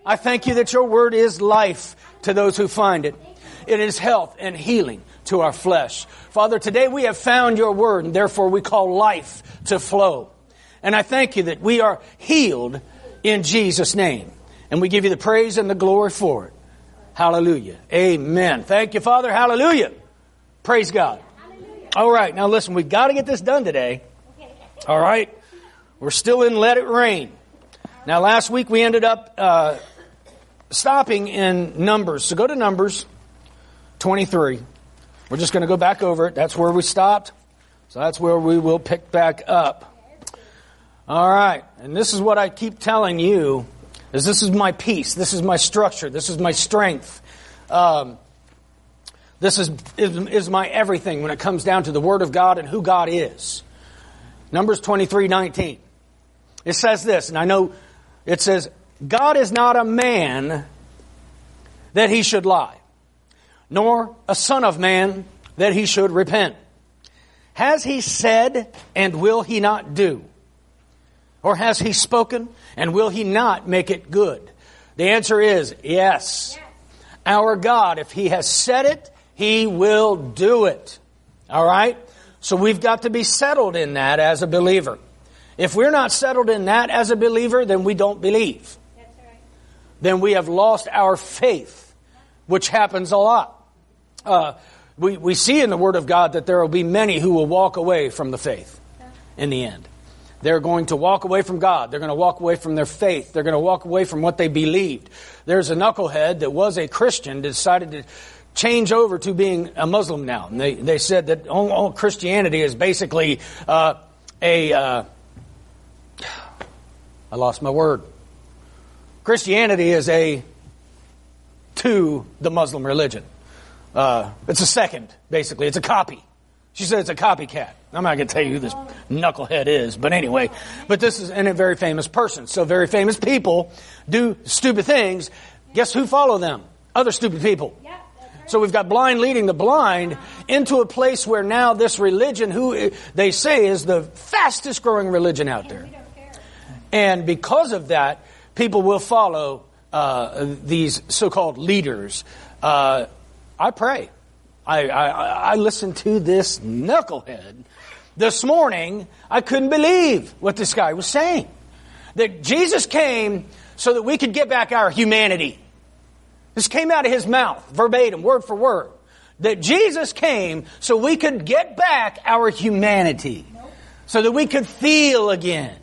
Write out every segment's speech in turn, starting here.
I thank you that your word is life to those who find it. It is health and healing to our flesh. Father, today we have found your word, and therefore we call life to flow. And I thank you that we are healed in Jesus' name. And we give you the praise and the glory for it. Hallelujah. Amen. Thank you, Father. Hallelujah. Praise God. All right. Now listen, we've got to get this done today. All right. We're still in Let It Rain. Now last week we ended up stopping in Numbers. So go to Numbers 23. We're just going to go back over it. That's where we stopped. So that's where we will pick back up. All right. And this is what I keep telling you, is this is my peace. This is my structure. This is my strength. This is my everything when it comes down to the Word of God and who God is. Numbers 23:19. It says this, and I know it says, God is not a man that he should lie, nor a son of man that he should repent. Has he said, and will he not do? Or has he spoken, and will he not make it good? The answer is yes. Our God, if he has said it, he will do it. All right? So we've got to be settled in that as a believer. If we're not settled in that as a believer, then we don't believe. That's right. Then we have lost our faith, which happens a lot. We see in the Word of God that there will be many who will walk away from the faith in the end. They're going to walk away from God. They're going to walk away from their faith. They're going to walk away from what they believed. There's a knucklehead that was a Christian, decided to change over to being a Muslim now. And they said that all Christianity is basically I lost my word. Christianity is to the Muslim religion. It's a second, basically. It's a copy. She said it's a copycat. I'm not going to tell you who this knucklehead is, but anyway. But this is a very famous person. So very famous people do stupid things. Guess who follow them? Other stupid people. So we've got blind leading the blind into a place where now this religion, who they say is the fastest growing religion out there. And because of that, people will follow these so-called leaders. I pray. I listened to this knucklehead this morning. I couldn't believe what this guy was saying. That Jesus came so that we could get back our humanity. This came out of his mouth, verbatim, word for word. That Jesus came so we could get back our humanity. So that we could feel again.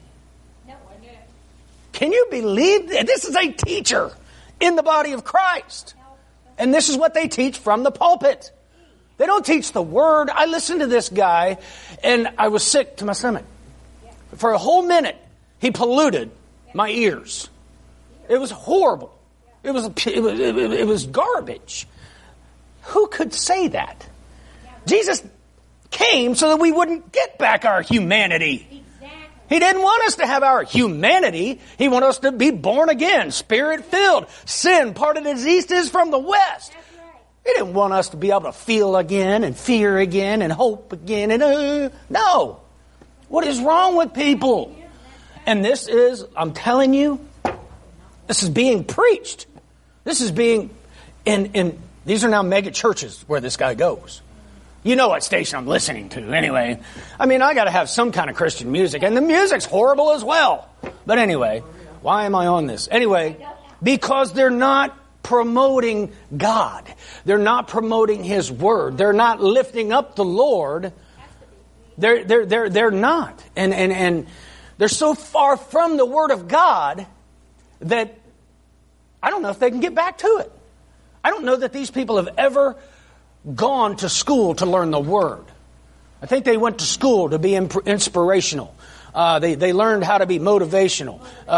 Can you believe that? This is a teacher in the body of Christ. And this is what they teach from the pulpit. They don't teach the Word. I listened to this guy, and I was sick to my stomach. For a whole minute, he polluted my ears. It was horrible. It was garbage. Who could say that? Jesus came so that we wouldn't get back our humanity. He didn't want us to have our humanity. He wanted us to be born again, Spirit-filled. Sin parted as east is from the west. He didn't want us to be able to feel again and fear again and hope again. No. What is wrong with people? And this is, I'm telling you, this is being preached. This is being, these are now mega churches where this guy goes. You know what station I'm listening to anyway. I mean, I got to have some kind of Christian music. And the music's horrible as well. But anyway, why am I on this? Anyway, because they're not promoting God. They're not promoting His Word. They're not lifting up the Lord. They're not. And they're so far from the Word of God that I don't know if they can get back to it. I don't know that these people have ever gone to school to learn the Word. I think they went to school to be inspirational. They learned how to be motivational.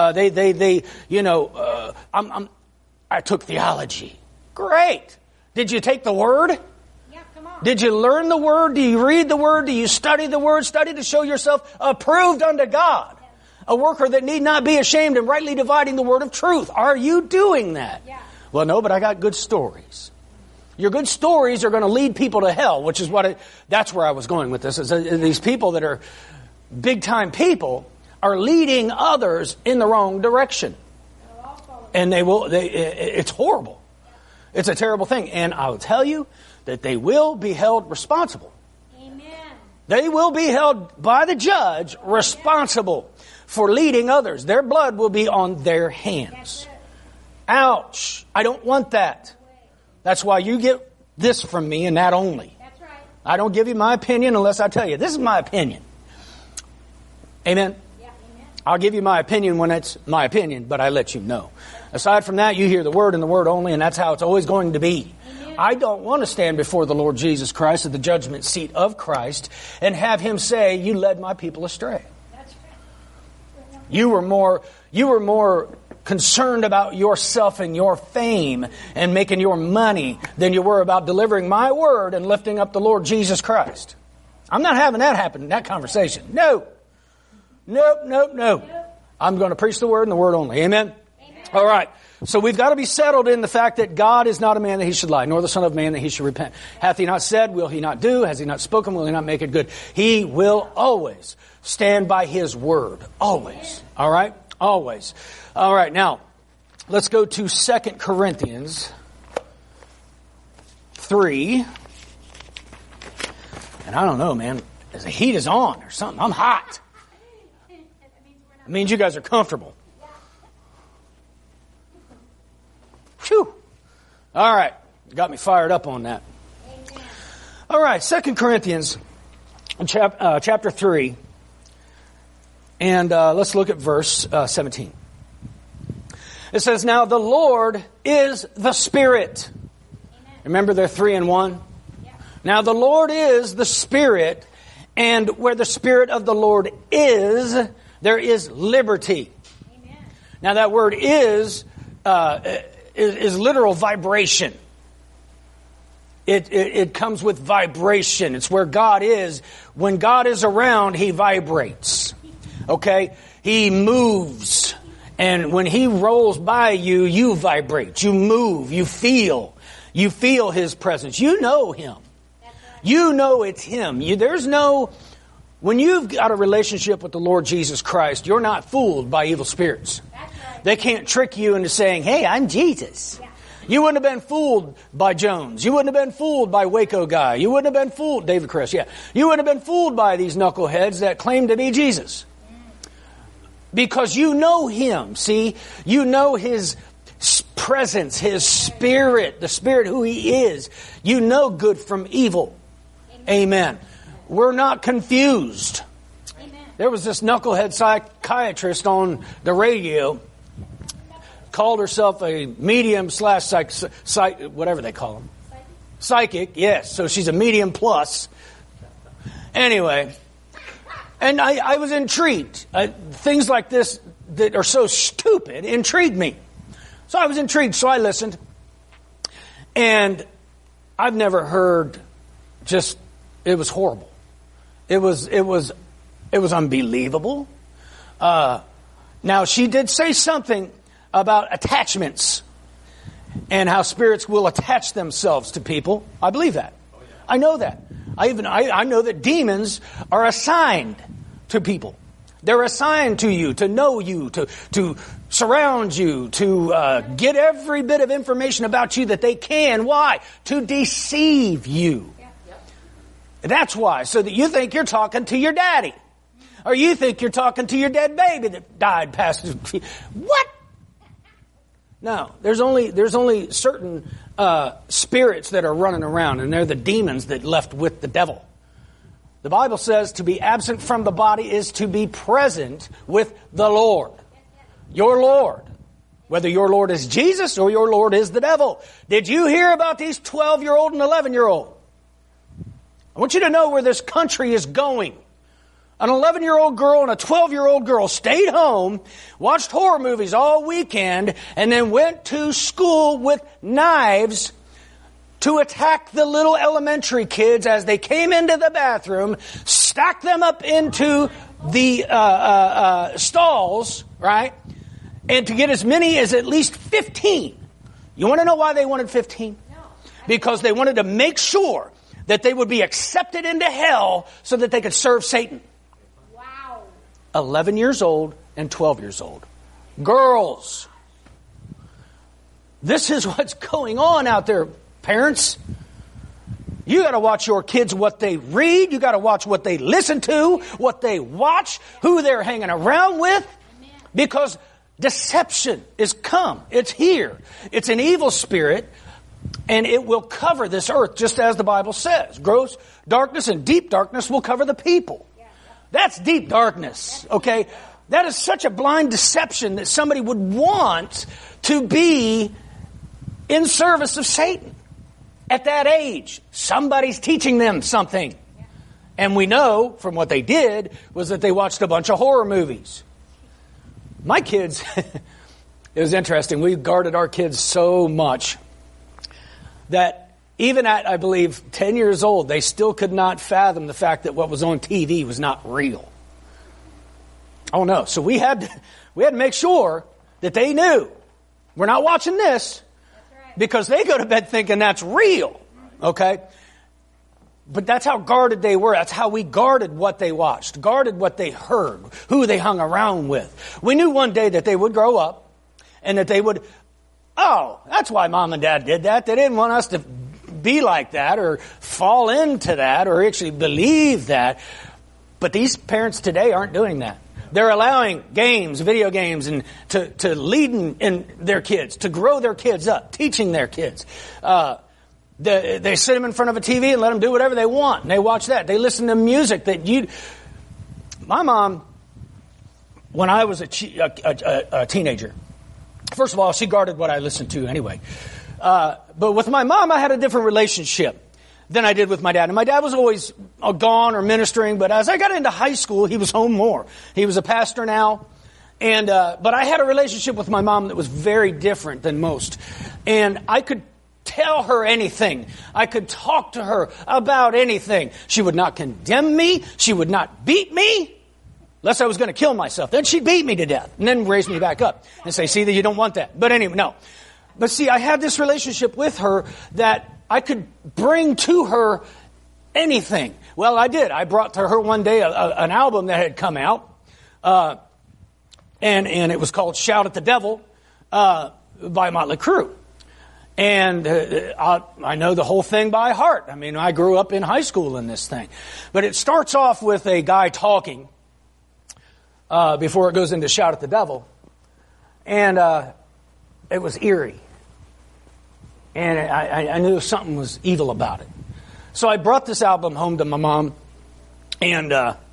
I took theology. Great. Did you take the Word? Yeah, come on. Did you learn the Word? Do you read the Word? Do you study the Word? Study to show yourself approved unto God. A worker that need not be ashamed and rightly dividing the Word of truth. Are you doing that? Yeah. Well, no, but I got good stories. Your good stories are going to lead people to hell, which is that's where I was going with this. Is these people that are big-time people are leading others in the wrong direction. And it's horrible. It's a terrible thing. And I will tell you that they will be held responsible. Amen. They will be held by the judge responsible for leading others. Their blood will be on their hands. Ouch. I don't want that. That's why you get this from me and that only. That's right. I don't give you my opinion unless I tell you, this is my opinion. Amen? Yeah, amen. I'll give you my opinion when it's my opinion, but I let you know. Aside from that, you hear the word and the word only, and that's how it's always going to be. Amen. I don't want to stand before the Lord Jesus Christ at the judgment seat of Christ and have Him say, you led my people astray. That's right. You were more concerned about yourself and your fame and making your money than you were about delivering my word and lifting up the Lord Jesus Christ. I'm not having that happen in that conversation. No. Nope. I'm going to preach the word and the word only. Amen? Amen. All right. So we've got to be settled in the fact that God is not a man that He should lie, nor the Son of Man that He should repent. Hath He not said, will He not do? Has He not spoken, will He not make it good? He will always stand by His word. Always. All right? Always. All right. Now, let's go to 2 Corinthians 3. And I don't know, man. The heat is on or something. I'm hot. It means you guys are comfortable. Phew. All right. Got me fired up on that. Amen. All right. 2 Corinthians chapter 3. And let's look at verse 17. It says, now the Lord is the Spirit. Amen. Remember they're 3 in 1? Yeah. Now the Lord is the Spirit, and where the Spirit of the Lord is, there is liberty. Amen. Now that word is literal vibration. It comes with vibration. It's where God is. When God is around, He vibrates. Okay? He moves. And when He rolls by you, you vibrate. You move. You feel. You feel His presence. You know Him. You know it's Him. When you've got a relationship with the Lord Jesus Christ, you're not fooled by evil spirits. That's right. They can't trick you into saying, hey, I'm Jesus. Yeah. You wouldn't have been fooled by Jones. You wouldn't have been fooled by Waco guy. You wouldn't have been fooled, David Chris, yeah. You wouldn't have been fooled by these knuckleheads that claim to be Jesus. Because you know Him, see? You know His presence, His Spirit, the Spirit who He is. You know good from evil. Amen. We're not confused. Amen. There was this knucklehead psychiatrist on the radio, called herself a medium / whatever they call them. Psychic, yes. So she's a medium plus. Anyway, and I was intrigued. Things like this that are so stupid intrigued me. So I was intrigued, so I listened. And I've never heard it was horrible. It was unbelievable. Now she did say something about attachments and how spirits will attach themselves to people. I believe that. I know that. I know that demons are assigned to people. They're assigned to you, to know you, to surround you, to get every bit of information about you that they can. Why? To deceive you. That's why. So that you think you're talking to your daddy. Or you think you're talking to your dead baby that died past. What? No. There's only certain spirits that are running around, and they're the demons that left with the devil. The Bible says to be absent from the body is to be present with the Lord. Your Lord. Whether your Lord is Jesus or your Lord is the devil. Did you hear about these 12-year-old and 11-year-old? I want you to know where this country is going. An 11-year-old girl and a 12-year-old girl stayed home, watched horror movies all weekend, and then went to school with knives to attack the little elementary kids as they came into the bathroom, stacked them up into the stalls, right? And to get as many as at least 15. You want to know why they wanted 15? No. Because they wanted to make sure that they would be accepted into hell so that they could serve Satan. Wow. 11 years old and 12 years old. Girls. This is what's going on out there, parents. You got to watch your kids, what they read. You got to watch what they listen to, what they watch, who they're hanging around with. Because deception is come. It's here. It's an evil spirit, and it will cover this earth, just as the Bible says. Gross darkness and deep darkness will cover the people. That's deep darkness, okay? That is such a blind deception that somebody would want to be in service of Satan. At that age, somebody's teaching them something. And we know from what they did was that they watched a bunch of horror movies. My kids, it was interesting. We guarded our kids so much that even at, I believe, 10 years old, they still could not fathom the fact that what was on TV was not real. Oh no. So we had to make sure that they knew we're not watching this because they go to bed thinking that's real. Okay? But that's how guarded they were. That's how we guarded what they watched, guarded what they heard, who they hung around with. We knew one day that they would grow up and that they would, oh, that's why mom and dad did that. They didn't want us to be like that or fall into that or actually believe that. But these parents today aren't doing that. They're allowing games, video games, and to lead in their kids, to grow their kids up, teaching their kids. They sit them in front of a TV and let them do whatever they want. And they watch that. They listen to music that My mom, when I was a teenager, first of all, she guarded what I listened to anyway. But with my mom, I had a different relationship than I did with my dad. And my dad was always gone or ministering, but as I got into high school, he was home more. He was a pastor now. And but I had a relationship with my mom that was very different than most. And I could tell her anything. I could talk to her about anything. She would not condemn me. She would not beat me unless I was going to kill myself. Then she'd beat me to death and then raise me back up and say, see, that you don't want that. But anyway, no. But see, I had this relationship with her that I could bring to her anything. Well, I did. I brought to her one day an album that had come out. And it was called Shout at the Devil by Motley Crue. And I know the whole thing by heart. I mean, I grew up in high school in this thing. But it starts off with a guy talking before it goes into Shout at the Devil. And it was eerie. And I knew something was evil about it. So I brought this album home to my mom. And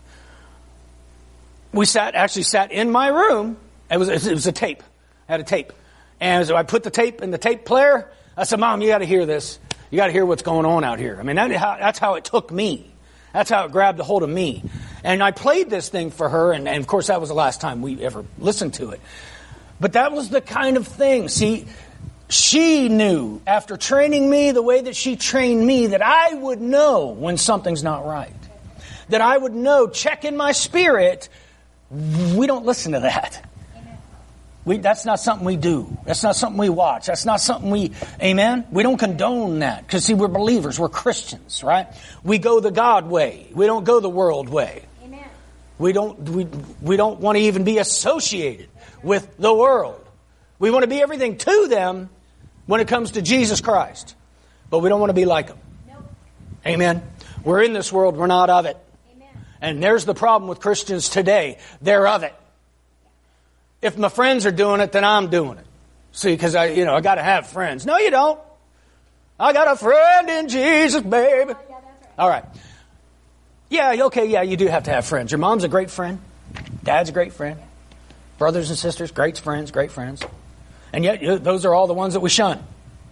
we sat in my room. It was a tape. I had a tape. And so I put the tape in the tape player. I said, Mom, you got to hear this. You got to hear what's going on out here. I mean, that's how it took me. That's how it grabbed a hold of me. And I played this thing for her. And of course, that was the last time we ever listened to it. But that was the kind of thing. See, she knew after training me the way that she trained me that I would know when something's not right. That I would know, check in my spirit, we don't listen to that. That's not something we do. That's not something we watch. That's not something amen? We don't condone that. Because see, we're believers. We're Christians, right? We go the God way. We don't go the world way. Amen. We don't want to even be associated with the world. We want to be everything to them when it comes to Jesus Christ. But we don't want to be like them. Nope. Amen? We're in this world. We're not of it. Amen. And there's the problem with Christians today. They're of it. If my friends are doing it, then I'm doing it. See, because I got to have friends. No, you don't. I got a friend in Jesus, baby. All right. Yeah, okay, yeah, you do have to have friends. Your mom's a great friend. Dad's a great friend. Brothers and sisters, great friends. And yet, those are all the ones that we shun.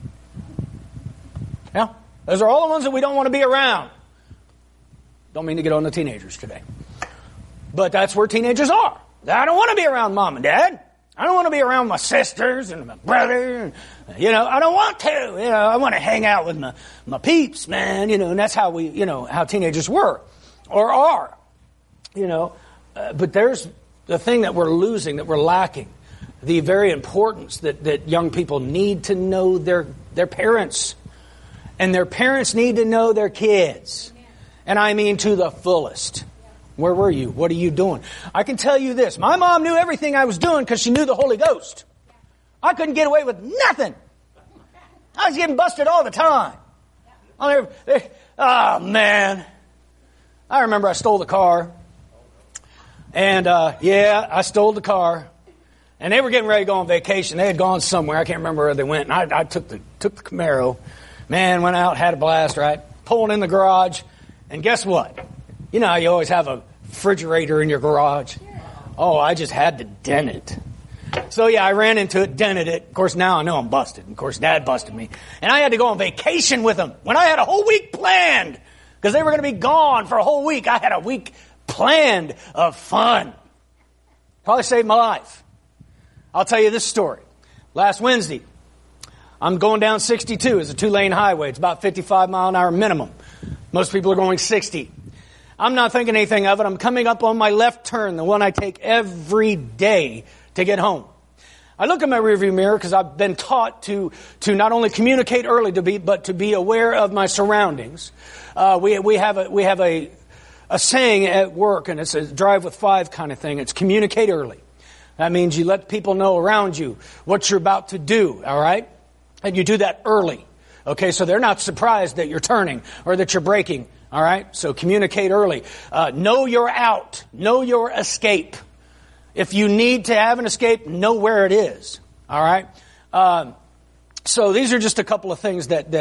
Yeah, those are all the ones that we don't want to be around. Don't mean to get on the teenagers today. But that's where teenagers are. I don't want to be around mom and dad. I don't want to be around my sisters and my brother. I don't want to. I want to hang out with my peeps, man. And that's how how teenagers were or are. But there's the thing that we're losing, that we're lacking. The very importance that young people need to know their parents. And their parents need to know their kids. And I mean to the fullest. Where were you? What are you doing? I can tell you this. My mom knew everything I was doing because she knew the Holy Ghost. I couldn't get away with nothing I was getting busted all the time. Oh, man. I remember I stole the car. And, I stole the car. And they were getting ready to go on vacation. They had gone somewhere. I can't remember where they went. And I took the Camaro. Man, went out, had a blast, right? Pulling in the garage. And guess what? You know how you always have a refrigerator in your garage? Oh, I just had to dent it. So, I ran into it, dented it. Of course, now I know I'm busted. Of course, Dad busted me. And I had to go on vacation with them when I had a whole week planned. Because they were going to be gone for a whole week. I had a week planned of fun. Probably saved my life. I'll tell you this story. Last Wednesday, I'm going down 62. It's a 2-lane highway. It's about 55 mile an hour minimum. Most people are going 60. I'm not thinking anything of it. I'm coming up on my left turn, the one I take every day to get home. I look in my rearview mirror because I've been taught to not only communicate early but to be aware of my surroundings. We have a saying at work, and it's a drive with 5 kind of thing. It's communicate early. That means you let people know around you what you're about to do, all right? And you do that early, okay? So they're not surprised that you're turning or that you're braking, all right? So communicate early. Know your out. Know your escape. If you need to have an escape, know where it is, all right? So these are just a couple of things that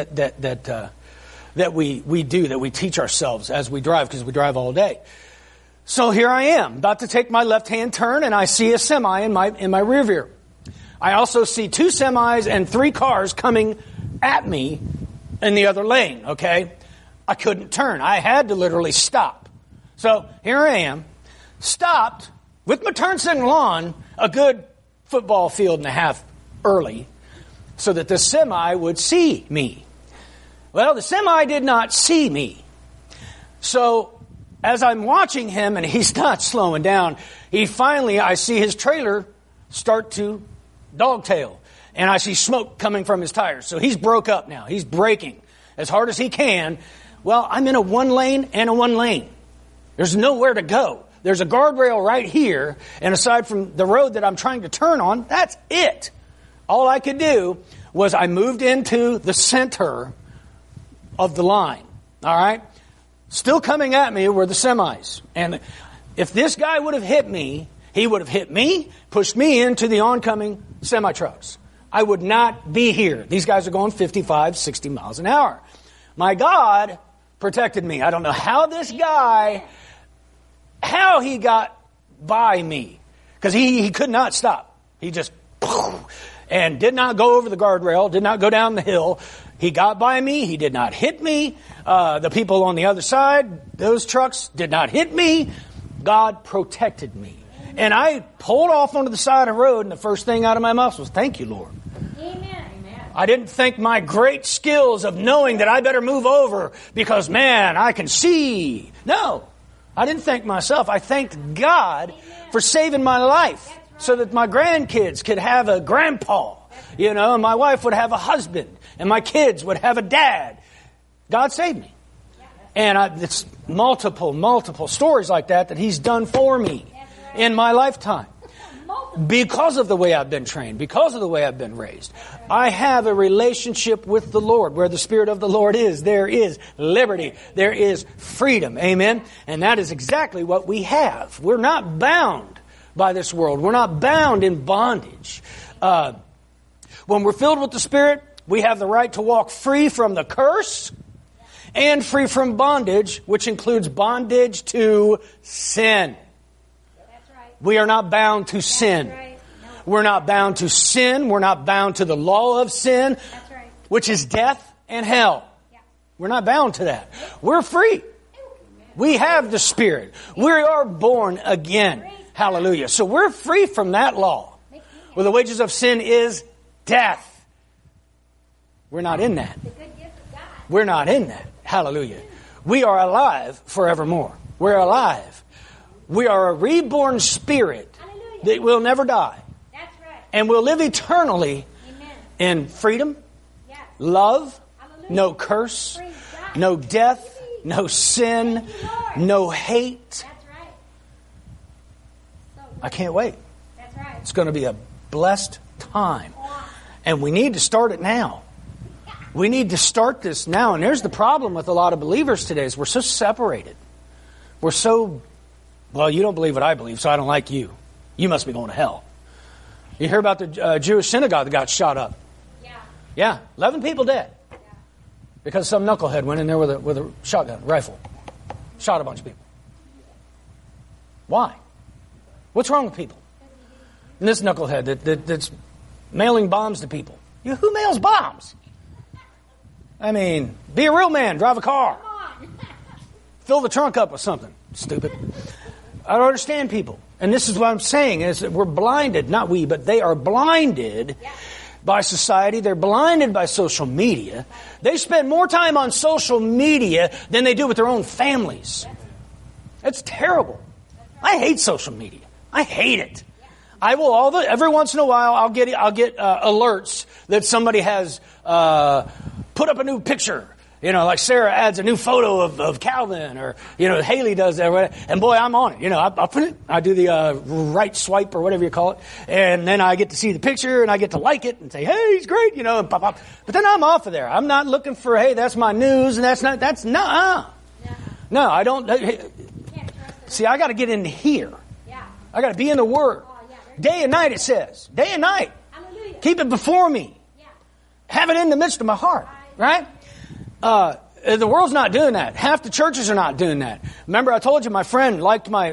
we do, that we teach ourselves as we drive, because we drive all day. So here I am, about to take my left-hand turn, and I see a semi in my rear view. I also see 2 semis and 3 cars coming at me in the other lane, okay? I couldn't turn. I had to literally stop. So here I am, stopped with my turn signal on, a good football field and a half early, so that the semi would see me. Well, the semi did not see me. So as I'm watching him and he's not slowing down, I see his trailer start to dogtail. And I see smoke coming from his tires. So he's broke up now. He's braking as hard as he can. Well, I'm in a 1 lane and a 1 lane. There's nowhere to go. There's a guardrail right here. And aside from the road that I'm trying to turn on, that's it. All I could do was I moved into the center of the line. All right? Still coming at me were the semis. And if this guy would have hit me, he would have hit me, pushed me into the oncoming semi-trucks. I would not be here. These guys are going 55, 60 miles an hour. My God protected me. I don't know how he got by me. Because he could not stop. He just, and did not go over the guardrail, did not go down the hill. He got by me. He did not hit me. The people on the other side, those trucks, did not hit me. God protected me. And I pulled off onto the side of the road, and the first thing out of my mouth was, "Thank you, Lord." Amen. I didn't think my great skills of knowing that I better move over because, man, I can see. No, I didn't thank myself. I thanked God for saving my life so that my grandkids could have a grandpa, and my wife would have a husband, and my kids would have a dad. God saved me. And it's multiple stories like that He's done for me in my lifetime. Because of the way I've been trained, because of the way I've been raised. I have a relationship with the Lord. Where the Spirit of the Lord is, there is liberty. There is freedom. Amen? And that is exactly what we have. We're not bound by this world. We're not bound in bondage. When we're filled with the Spirit, we have the right to walk free from the curse and free from bondage, which includes bondage to sin. We are not bound to sin. Right. No. We're not bound to sin. We're not bound to the law of sin, Right. which is death and hell. Yeah. We're not bound to that. We're free. We have the Spirit. We are born again. Hallelujah. So we're free from that law. Well, the wages of sin is death. We're not in that. The good gift of God. We're not in that. Hallelujah. We are alive forevermore. We're alive. We are a reborn spirit that will never die. That's right. And will live eternally in freedom, love, no curse, no death, no sin, no hate. That's right. I can't wait. That's right. It's going to be a blessed time. And we need to start it now. We need to start this now. And there's the problem with a lot of believers today is we're so separated. We're so, well, you don't believe what I believe, so I don't like you. You must be going to hell. You hear about the Jewish synagogue that got shot up. Yeah, 11 people dead. Because some knucklehead went in there with a shotgun, rifle. Shot a bunch of people. Why? What's wrong with people? And this knucklehead that's mailing bombs to people. Who mails bombs? I mean, be a real man. Drive a car. Fill the trunk up with something. Stupid. I don't understand people. And this is what I'm saying, is that we're blinded. Not we, but they are blinded by society. They're blinded by social media. They spend more time on social media than they do with their own families. It's terrible. I hate social media. I hate it. I will every once in a while I'll get alerts that somebody has put up a new picture. You know, like Sarah adds a new photo of Calvin, or, you know, Haley does that. And boy, I'm on it. You know, I'll put it, I do the right swipe or whatever you call it. And then I get to see the picture and I get to like it and say, hey, he's great, you know, and pop, pop. But then I'm off of there. I'm not looking for, hey, that's my news and no, I don't. See, I got to get into here. I got to be in the Word. Day and night, it says. Day and night. Keep it before me. Have it in the midst of my heart. Right? The world's not doing that. Half the churches are not doing that. Remember, I told you my friend liked my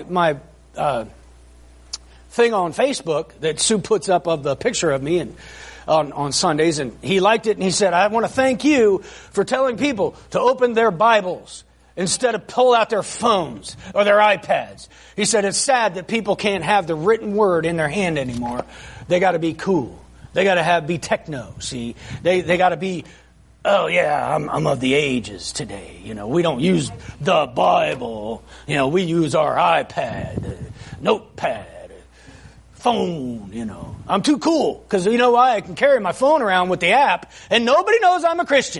thing on Facebook that Sue puts up of the picture of me and on Sundays, and he liked it, and he said, I want to thank you for telling people to open their Bibles instead of pull out their phones or their iPads. He said, it's sad that people can't have the written word in their hand anymore. They got to be cool. They got to be techno, see? They got to be, oh yeah, I'm of the ages today. You know, we don't use the Bible. You know, we use our iPad, notepad, phone, you know. I'm too cool because you know why? I can carry my phone around with the app and nobody knows I'm a Christian.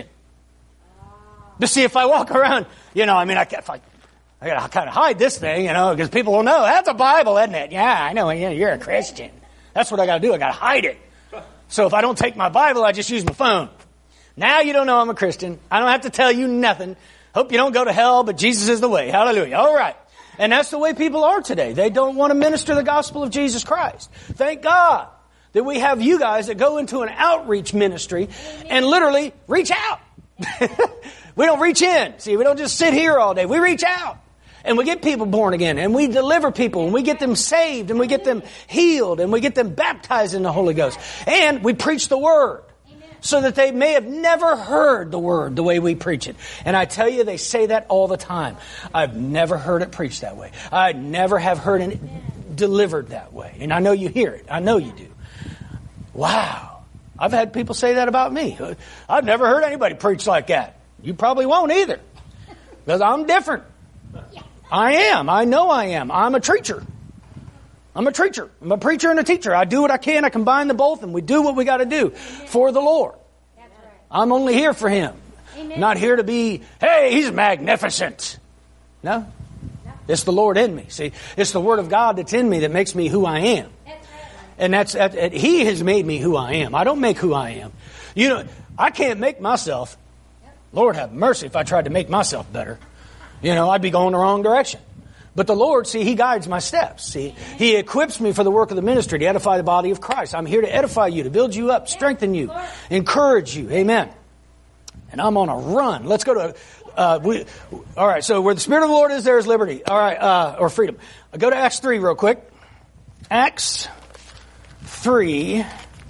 To see if I walk around, you know, I mean, I got to kind of hide this thing, you know, because people will know that's a Bible, isn't it? Yeah, I know, you're a Christian. That's what I got to do. I got to hide it. So if I don't take my Bible, I just use my phone. Now you don't know I'm a Christian. I don't have to tell you nothing. Hope you don't go to hell, but Jesus is the way. Hallelujah. All right. And that's the way people are today. They don't want to minister the gospel of Jesus Christ. Thank God that we have you guys that go into an outreach ministry and literally reach out. We don't reach in. See, we don't just sit here all day. We reach out. And we get people born again. And we deliver people. And we get them saved. And we get them healed. And we get them baptized in the Holy Ghost. And we preach the Word. So that they may have never heard the Word the way we preach it. And I tell you, they say that all the time. I've never heard it preached that way. I never have heard it delivered that way. And I know you hear it. I know you do. Wow. I've had people say that about me. I've never heard anybody preach like that. You probably won't either. Because I'm different. I am. I know I am. I'm a preacher. I'm a preacher. I'm a preacher and a teacher. I do what I can. I combine the both, and we do what we got to do for the Lord. That's right. I'm only here for Him. Amen. Not here to be, hey, He's magnificent. No. It's the Lord in me. See, it's the Word of God that's in me that makes me who I am. That's right. And He has made me who I am. I don't make who I am. You know, I can't make myself. Lord have mercy if I tried to make myself better. You know, I'd be going the wrong direction. But the Lord, see, He guides my steps. See, He equips me for the work of the ministry to edify the body of Christ. I'm here to edify you, to build you up, strengthen you, encourage you. Amen. And I'm on a run. Let's go to, all right, so where the Spirit of the Lord is, there is liberty. All right, or freedom. Go to Acts 3 real quick. Acts 3.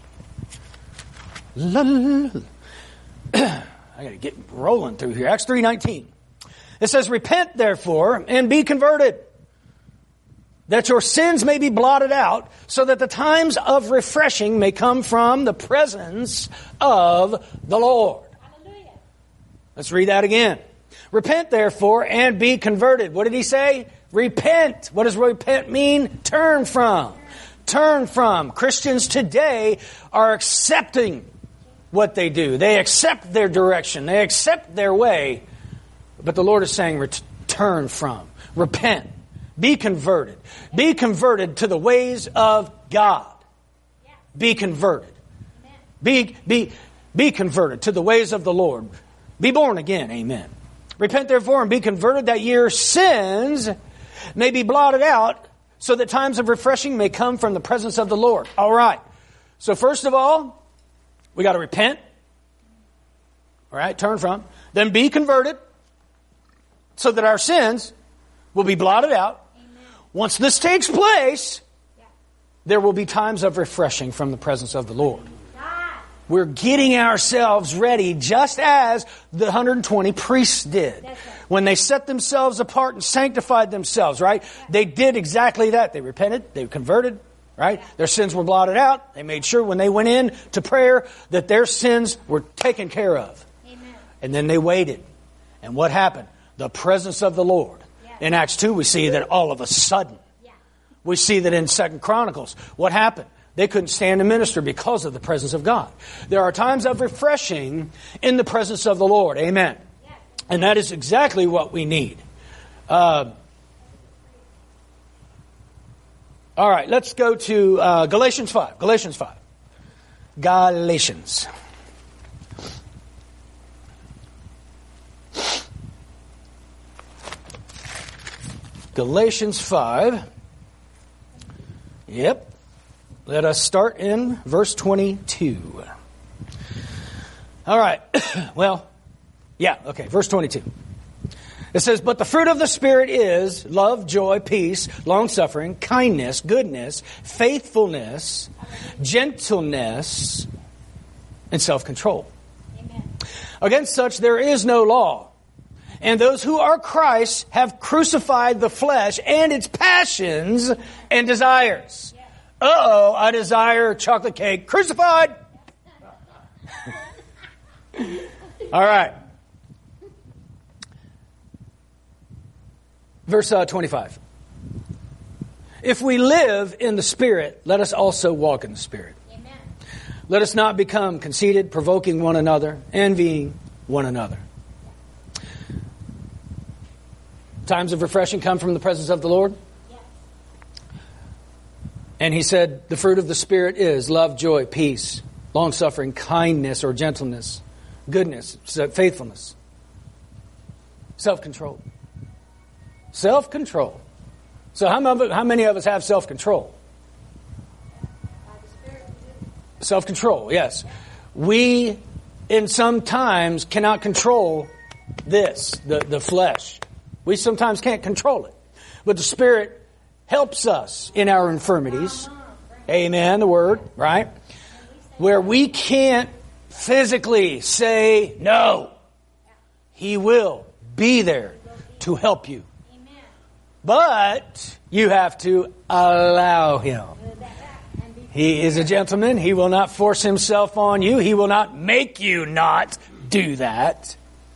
I got to get rolling through here. Acts 3:19. It says, repent therefore and be converted, that your sins may be blotted out, so that the times of refreshing may come from the presence of the Lord. Hallelujah. Let's read that again. Repent therefore and be converted. What did he say? Repent. What does repent mean? Turn from. Turn from. Christians today are accepting what they do. They accept their direction. They accept their way. But the Lord is saying, turn from, repent, be converted. Be converted to the ways of God. Be converted. Be Be converted to the ways of the Lord. Be born again. Amen. Repent therefore and be converted, that your sins may be blotted out, so that times of refreshing may come from the presence of the Lord. All right. So first of all, we got to repent. All right, turn from. Then be converted, so that our sins will be blotted out. Amen. Once this takes place, there will be times of refreshing from the presence of the Lord. We're getting ourselves ready just as the 120 priests did. Right. When they set themselves apart and sanctified themselves, right? Yeah. They did exactly that. They repented. They converted, right? Yeah. Their sins were blotted out. They made sure when they went in to prayer that their sins were taken care of. Amen. And then they waited. And what happened? The presence of the Lord. Yeah. In Acts 2, we see that all of a sudden. Yeah. We see that in 2 Chronicles. What happened? They couldn't stand to minister because of the presence of God. There are times of refreshing in the presence of the Lord. Amen. Yes. And that is exactly what we need. All right, let's go to Galatians 5. Galatians 5. Galatians. Galatians 5. Yep. Let us start in verse 22. All right. Verse 22. It says, but the fruit of the Spirit is love, joy, peace, long-suffering, kindness, goodness, faithfulness, gentleness, and self-control. Amen. Against such there is no law. And those who are Christ have crucified the flesh and its passions and desires. I desire chocolate cake. Crucified! All right. Verse 25. If we live in the Spirit, let us also walk in the Spirit. Amen. Let us not become conceited, provoking one another, envying one another. Times of refreshing come from the presence of the Lord. And he said, the fruit of the Spirit is love, joy, peace, long-suffering, kindness or gentleness, goodness, faithfulness, self-control. Self-control. So how many of us have self-control? Self-control, yes. We, in some times, cannot control this, the flesh. We sometimes can't control it. But the Spirit helps us in our infirmities. Amen, the word, right? Where we can't physically say no. He will be there to help you. But you have to allow Him. He is a gentleman. He will not force Himself on you. He will not make you not do that.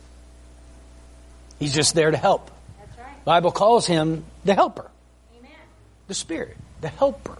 He's just there to help. The Bible calls Him the helper. The Spirit, the helper.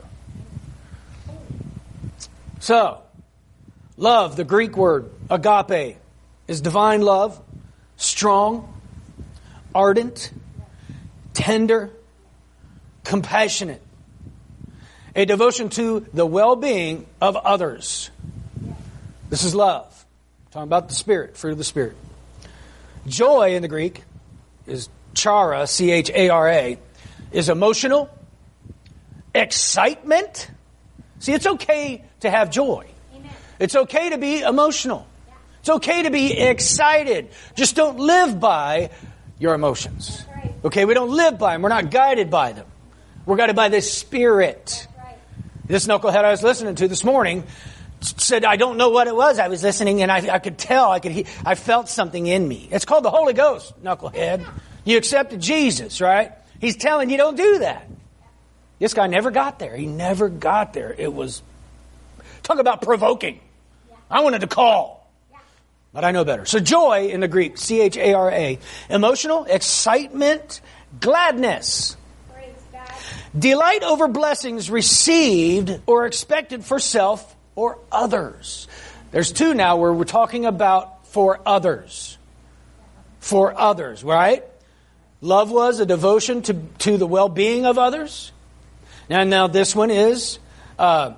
So, love, the Greek word, agape, is divine love, strong, ardent, tender, compassionate. A devotion to the well-being of others. This is love. Talking about the Spirit, fruit of the Spirit. Joy in the Greek is chara, C-H-A-R-A, is emotional, excitement. See, it's okay to have joy. Amen. It's okay to be emotional. Yeah. It's okay to be excited. Just don't live by your emotions. That's right. Okay, we don't live by them. We're not guided by them. We're guided by the Spirit. That's right. This knucklehead I was listening to this morning said, I don't know what it was. I was listening and I could tell, I felt something in me. It's called the Holy Ghost, knucklehead. You accepted Jesus, right? He's telling you don't do that. This guy never got there. He never got there. It was, talk about provoking. Yeah. I wanted to call. Yeah. But I know better. So joy in the Greek, C-H-A-R-A. Emotional, excitement, gladness. Praise God. Delight over blessings received or expected for self or others. There's two now where we're talking about for others. For others, right? Love was a devotion to the well-being of others. Now this one is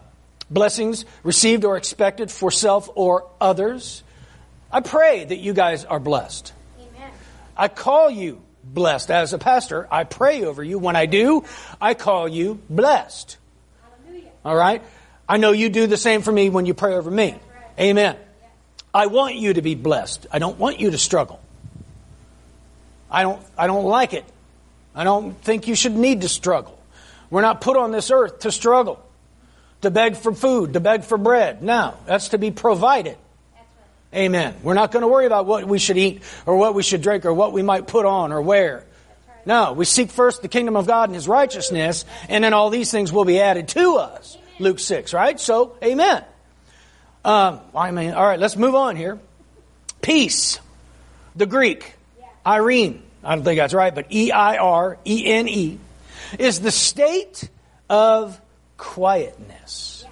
blessings received or expected for self or others. I pray that you guys are blessed. Amen. I call you blessed. As a pastor, I pray over you. When I do, I call you blessed. Hallelujah. All right? I know you do the same for me when you pray over me. Right. Amen. I want you to be blessed. I don't want you to struggle. I don't like it. I don't think you should need to struggle. We're not put on this earth to struggle, to beg for food, to beg for bread. No, that's to be provided. That's right. Amen. We're not going to worry about what we should eat or what we should drink or what we might put on or wear. Right. No, we seek first the kingdom of God and His righteousness, and then all these things will be added to us. Amen. Luke 6, right? So, amen. All right, let's move on here. Peace. The Greek, Irene, I don't think that's right, but Eirene, is the state of quietness,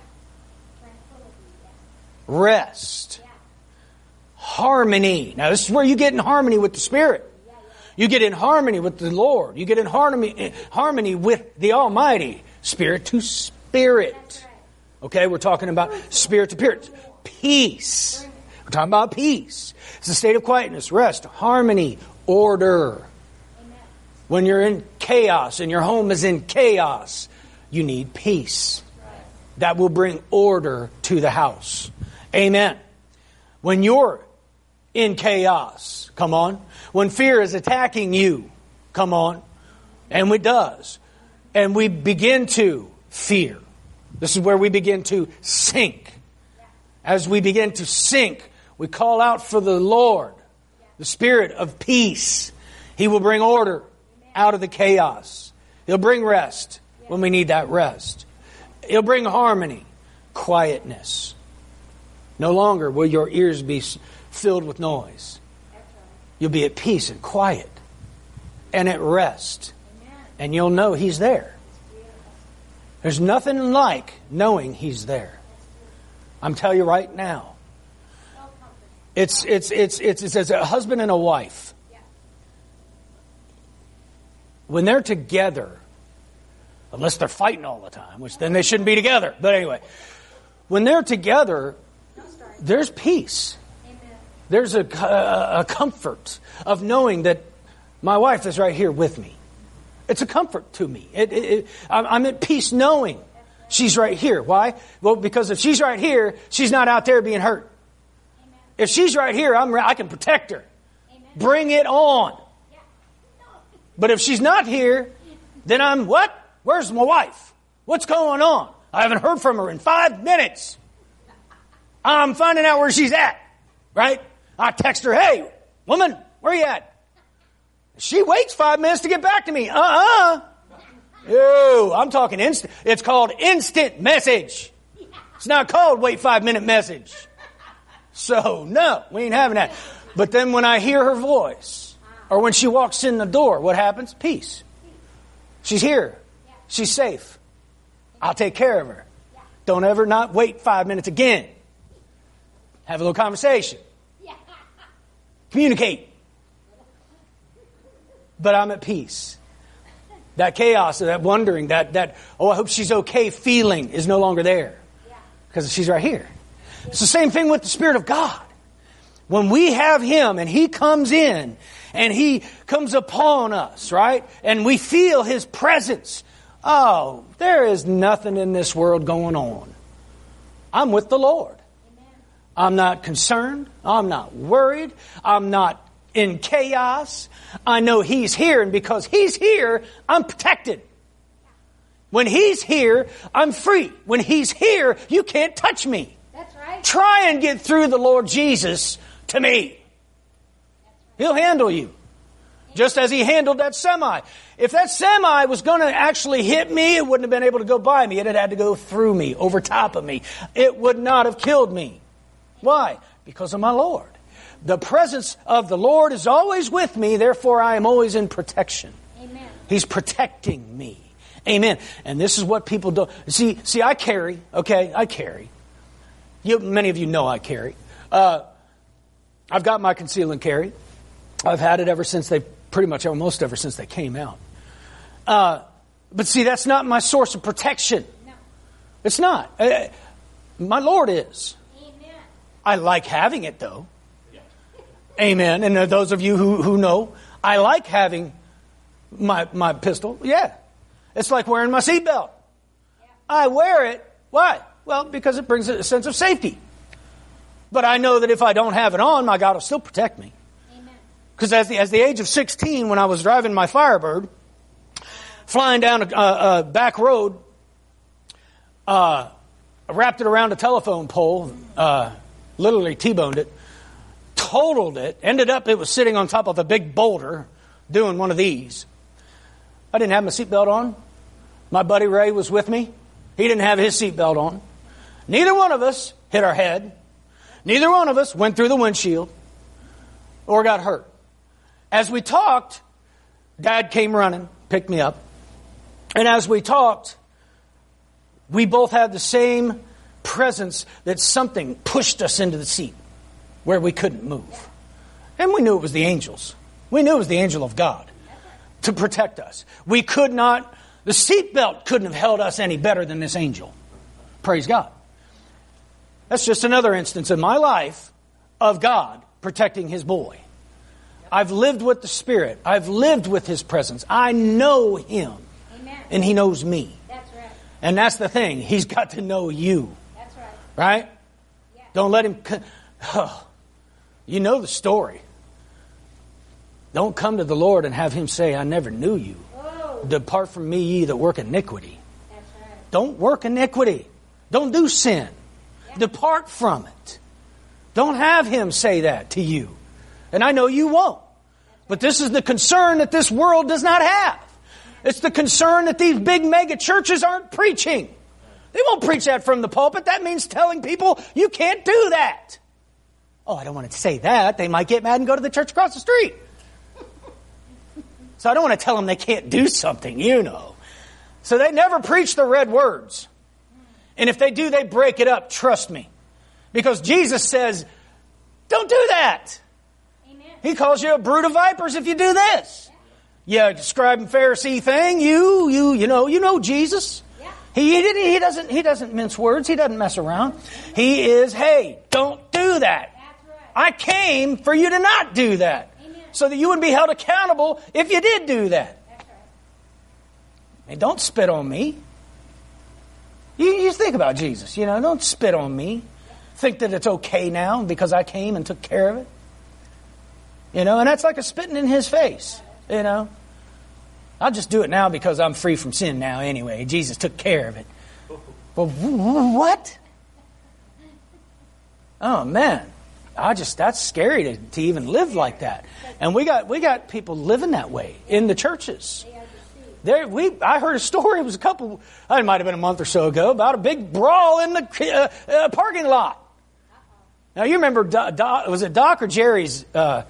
rest, harmony. Now, this is where you get in harmony with the Spirit. You get in harmony with the Lord. You get in harmony with the Almighty, spirit to spirit. Okay, we're talking about spirit to spirit. Peace. We're talking about peace. It's a state of quietness, rest, harmony, order. When you're in chaos and your home is in chaos, you need peace. That will bring order to the house. Amen. When you're in chaos, come on. When fear is attacking you, come on. And it does. And we begin to fear. This is where we begin to sink. As we begin to sink, we call out for the Lord, the Spirit of peace. He will bring order out of the chaos. He'll bring rest when we need that rest. He'll bring harmony, quietness. No longer will your ears be filled with noise. You'll be at peace and quiet and at rest. And you'll know He's there. There's nothing like knowing He's there. I'm telling you right now. It's as a husband and a wife. When they're together, unless they're fighting all the time, which then they shouldn't be together. But anyway, when they're together, there's peace. There's a comfort of knowing that my wife is right here with me. It's a comfort to me. I'm at peace knowing she's right here. Why? Well, because if she's right here, she's not out there being hurt. If she's right here, I can protect her. Bring it on. But if she's not here, then I'm what? Where's my wife? What's going on? I haven't heard from her in 5 minutes. I'm finding out where she's at. Right? I text her, hey, woman, where you at? She waits 5 minutes to get back to me. Ew, I'm talking instant. It's called instant message. It's not called wait 5 minute message. So, no, we ain't having that. But then when I hear her voice, or when she walks in the door, what happens? Peace. She's here. She's safe. I'll take care of her. Don't ever not wait 5 minutes again. Have a little conversation. Communicate. But I'm at peace. That chaos, that wondering, that oh, I hope she's okay feeling is no longer there. Because she's right here. It's the same thing with the Spirit of God. When we have Him and He comes in and He comes upon us, right? And we feel His presence. Oh, there is nothing in this world going on. I'm with the Lord. I'm not concerned. I'm not worried. I'm not in chaos. I know He's here, and because He's here, I'm protected. When He's here, I'm free. When He's here, you can't touch me. That's right. Try and get through the Lord Jesus to me. He'll handle you. Just as He handled that semi. If that semi was going to actually hit me, it wouldn't have been able to go by me. It had to go through me, over top of me. It would not have killed me. Why? Because of my Lord. The presence of the Lord is always with me, therefore I am always in protection. Amen. He's protecting me. Amen. And this is what people do. See, I carry, okay? I carry. Many of you know I carry. I've got my conceal and carry. I've had it ever since almost ever since they came out. But see, that's not my source of protection. No. It's not. My Lord is. Amen. I like having it, though. Amen. And those of you who know, I like having my pistol. Yeah. It's like wearing my seatbelt. I wear it. Why? Well, because it brings a sense of safety. But I know that if I don't have it on, my God will still protect me. Because as the age of 16, when I was driving my Firebird, flying down a back road, I wrapped it around a telephone pole, literally T-boned it, totaled it, ended up it was sitting on top of a big boulder doing one of these. I didn't have my seatbelt on. My buddy Ray was with me. He didn't have his seatbelt on. Neither one of us hit our head. Neither one of us went through the windshield or got hurt. As we talked, Dad came running, picked me up. And as we talked, we both had the same presence that something pushed us into the seat where we couldn't move. And we knew it was the angels. We knew it was the angel of God to protect us. We could not, the seatbelt couldn't have held us any better than this angel. Praise God. That's just another instance in my life of God protecting His boy. I've lived with the Spirit. I've lived with His presence. I know Him. Amen. And He knows me. That's right. And that's the thing. He's got to know you. That's right. Right? Yeah. Don't let Him... You know the story. Don't come to the Lord and have Him say, I never knew you. Whoa. Depart from me, ye that work iniquity. That's right. Don't work iniquity. Don't do sin. Yeah. Depart from it. Don't have Him say that to you. And I know you won't. But this is the concern that this world does not have. It's the concern that these big mega churches aren't preaching. They won't preach that from the pulpit. That means telling people, you can't do that. Oh, I don't want to say that. They might get mad and go to the church across the street. So I don't want to tell them they can't do something, you know. So they never preach the red words. And if they do, they break it up, trust me. Because Jesus says, don't do that. Amen. He calls you a brood of vipers if you do this. Yeah, scribe and Pharisee thing, you know Jesus. Yeah. He doesn't mince words. He doesn't mess around. He is, hey, don't do that. That's right. I came for you to not do that. Amen. So that you would be held accountable if you did do that. That's right. And don't spit on me. You think about Jesus, don't spit on me. Think that it's okay now because I came and took care of it. And that's like a spitting in His face, I'll just do it now because I'm free from sin now anyway. Jesus took care of it. Well, what? Oh, man. That's scary to even live like that. And we got people living that way in the churches. I heard a story, it might have been a month or so ago, about a big brawl in the parking lot. Now, you remember, was it Doc or Jerry's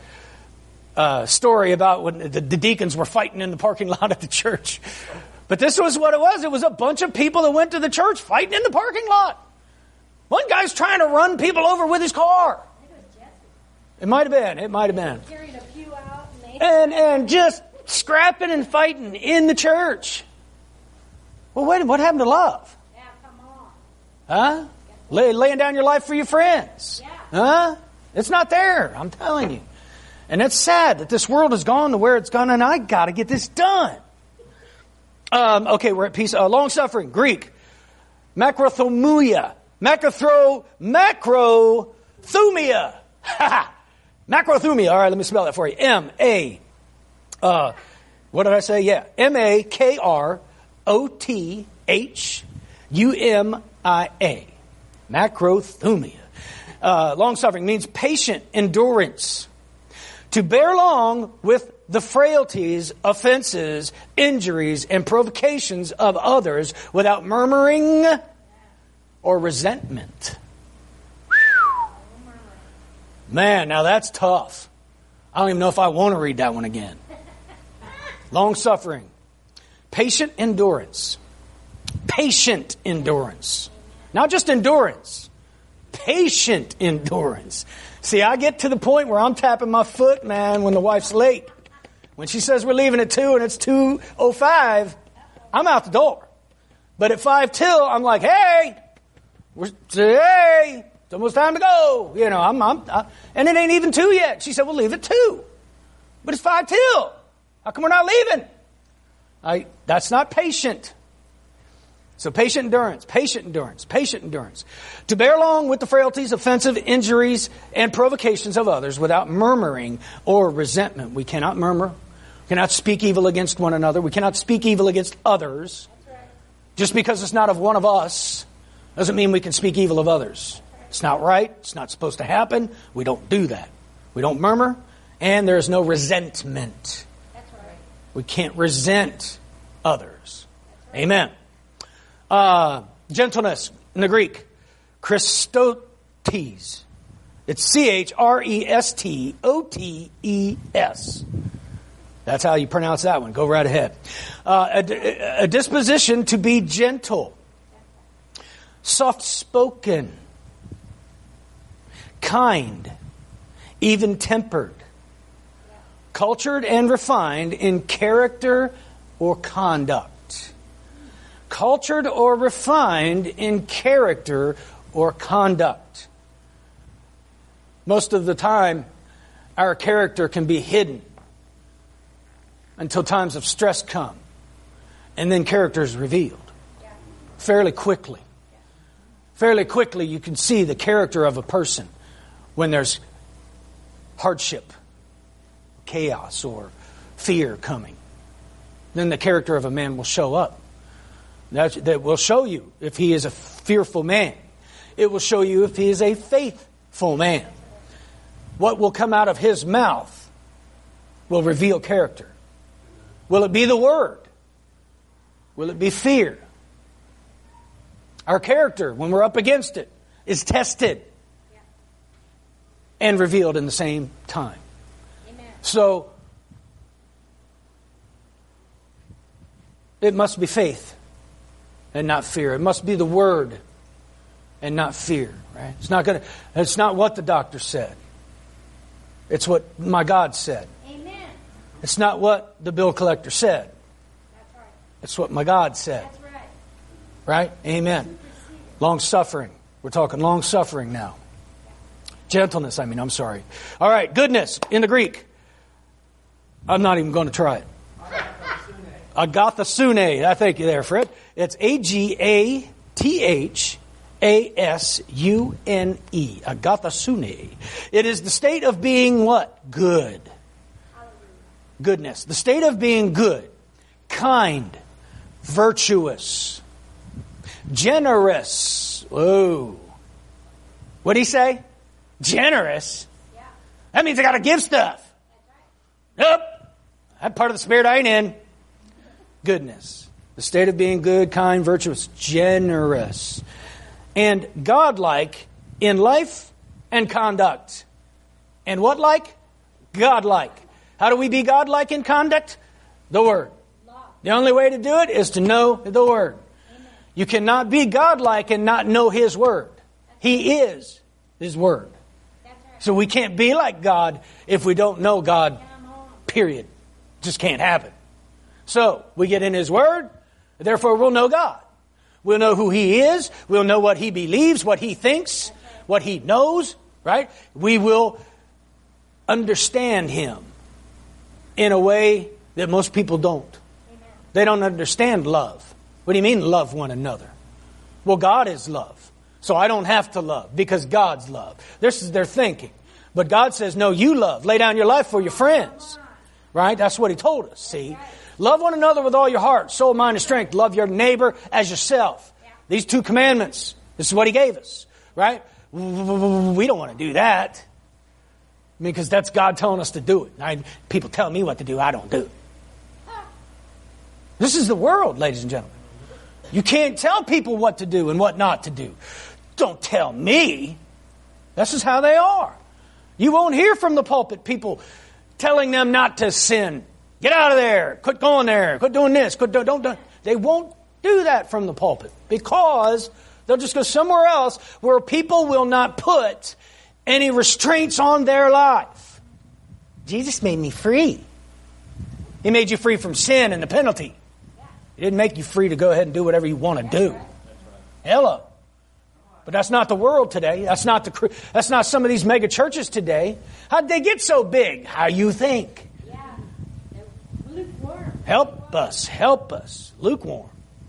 story about when the deacons were fighting in the parking lot at the church? But this was what it was. It was a bunch of people that went to the church fighting in the parking lot. One guy's trying to run people over with his car. It might have been. Carried a few out And just scrapping and fighting in the church. Well, wait, what happened to love? Yeah, come on. Huh? Laying down your life for your friends. Yeah. Huh? It's not there, I'm telling you. And it's sad that this world has gone to where it's gone, and I got to get this done. Okay, we're at peace. Long-suffering, Greek. Macrothumia. Macrothumia. Macrothumia. All right, let me spell that for you. What did I say? Yeah. Makrothumia. Macrothumia. Long-suffering means patient endurance. To bear long with the frailties, offenses, injuries, and provocations of others without murmuring or resentment. Man, now that's tough. I don't even know if I want to read that one again. Long-suffering. Patient endurance. Patient endurance. Not just endurance. Patient endurance. See, I get to the point where I'm tapping my foot, man, when the wife's late. When she says we're leaving at 2 and it's 2:05, I'm out the door. But at 5 till, I'm like, hey, Hey, it's almost time to go. You know, and it ain't even 2 yet. She said, we'll leave at 2. But it's 5 till. How come we're not leaving? That's not patient. So patient endurance, patient endurance, patient endurance. To bear along with the frailties, offensive injuries, and provocations of others without murmuring or resentment. We cannot murmur. We cannot speak evil against one another. We cannot speak evil against others. Just because it's not of one of us doesn't mean we can speak evil of others. It's not right. It's not supposed to happen. We don't do that. We don't murmur. And there is no resentment. We can't resent others. Amen. Gentleness in the Greek, Christotes. It's Christotes. That's how you pronounce that one. Go right ahead. A disposition to be gentle, soft-spoken, kind, even-tempered, cultured and refined in character or conduct. Cultured or refined in character or conduct. Most of the time, our character can be hidden until times of stress come. And then character is revealed. Fairly quickly. Fairly quickly you can see the character of a person when there's hardship, chaos, or fear coming. Then the character of a man will show up. That will show you if he is a fearful man. It will show you if he is a faithful man. What will come out of his mouth will reveal character. Will it be the word? Will it be fear? Our character, when we're up against it, is tested and revealed in the same time. Amen. So, it must be faith and not fear. It must be the word and not fear. Right? It's not what the doctor said. It's what my God said. Amen. It's not what the bill collector said. That's right. It's what my God said. That's right. Right? Amen. Long suffering. We're talking long suffering now. Gentleness, I'm sorry. All right, goodness in the Greek. I'm not even going to try it. Agathosune. I thank you there, Fred. It's Agathasune. Agathosune. It is the state of being what? Good. Goodness. The state of being good, kind, virtuous, generous. Whoa. What'd he say? Generous? Yeah. That means I got to give stuff. That's right. Nope. That part of the spirit I ain't in. Goodness. The state of being good, kind, virtuous, generous, and godlike in life and conduct. And what like? Godlike. How do we be godlike in conduct? The Word. The only way to do it is to know the Word. Amen. You cannot be godlike and not know His Word. He is His Word. That's right. So we can't be like God if we don't know God. Period. Just can't happen. So we get in His Word, therefore we'll know God. We'll know who He is. We'll know what He believes, what He thinks, what He knows, right? We will understand Him in a way that most people don't. Amen. They don't understand love. What do you mean love one another? Well, God is love. So I don't have to love because God's love. This is their thinking. But God says, no, you love. Lay down your life for your friends. Right? That's what He told us, see? Love one another with all your heart, soul, mind, and strength. Love your neighbor as yourself. These 2 commandments. This is what He gave us. Right? We don't want to do that. Because that's God telling us to do it. People tell me what to do, I don't do it. This is the world, ladies and gentlemen. You can't tell people what to do and what not to do. Don't tell me. This is how they are. You won't hear from the pulpit people telling them not to sin. Get out of there. Quit going there. Quit doing this. Don't. They won't do that from the pulpit because they'll just go somewhere else where people will not put any restraints on their life. Jesus made me free. He made you free from sin and the penalty. He didn't make you free to go ahead and do whatever you want to do. Hello. But that's not the world today. That's not some of these mega churches today. How'd they get so big? How you think? Yeah. Lukewarm. Help us. Lukewarm.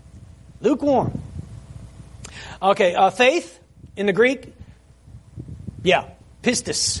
Okay, faith in the Greek. Yeah, pistis.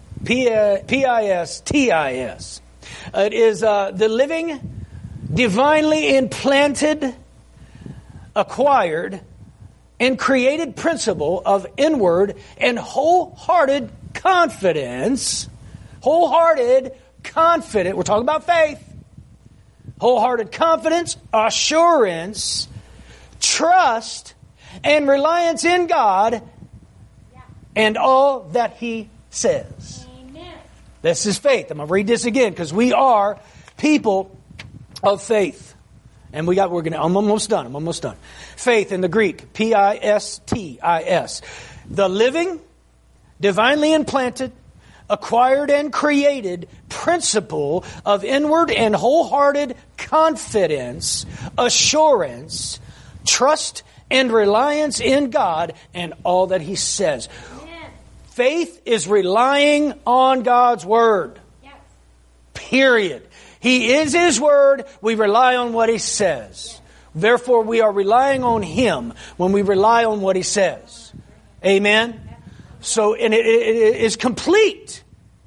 P-I-S-T-I-S. It is the living, divinely implanted, acquired, and created principle of inward and wholehearted confidence. Wholehearted, confident. We're talking about faith. Wholehearted confidence, assurance, trust, and reliance in God and all that He says. Amen. This is faith. I'm going to read this again because we are people of faith. And I'm almost done. Faith in the Greek, P-I-S-T-I-S. The living, divinely implanted, acquired and created principle of inward and wholehearted confidence, assurance, trust, and reliance in God and all that He says. Amen. Faith is relying on God's Word. Yes. Period. He is His Word. We rely on what He says. Therefore, we are relying on Him when we rely on what He says. Amen? So, and it is complete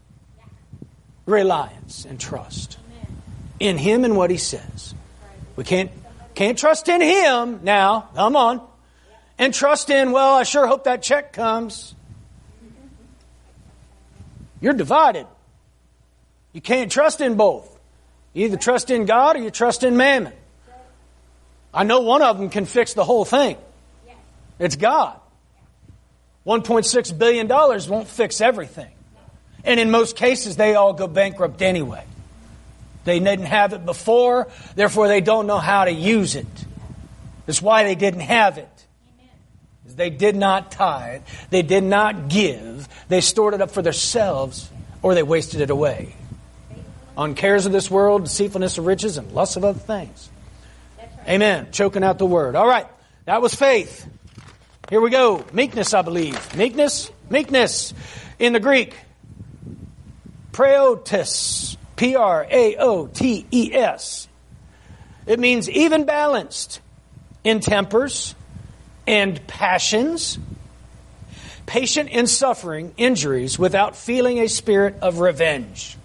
reliance and trust in Him and what He says. We can't trust in Him now. Come on. And trust in, well, I sure hope that check comes. You're divided. You can't trust in both. You either trust in God or you trust in mammon. I know one of them can fix the whole thing. It's God. $1.6 billion won't fix everything. And in most cases, they all go bankrupt anyway. They didn't have it before, therefore they don't know how to use it. That's why they didn't have it. They did not tithe. They did not give. They stored it up for themselves or they wasted it away. On cares of this world, deceitfulness of riches, and lust of other things. Right. Amen. Choking out the word. All right. That was faith. Here we go. Meekness, I believe. Meekness. In the Greek, praotes. P-R-A-O-T-E-S. It means even balanced in tempers and passions, patient in suffering injuries without feeling a spirit of revenge.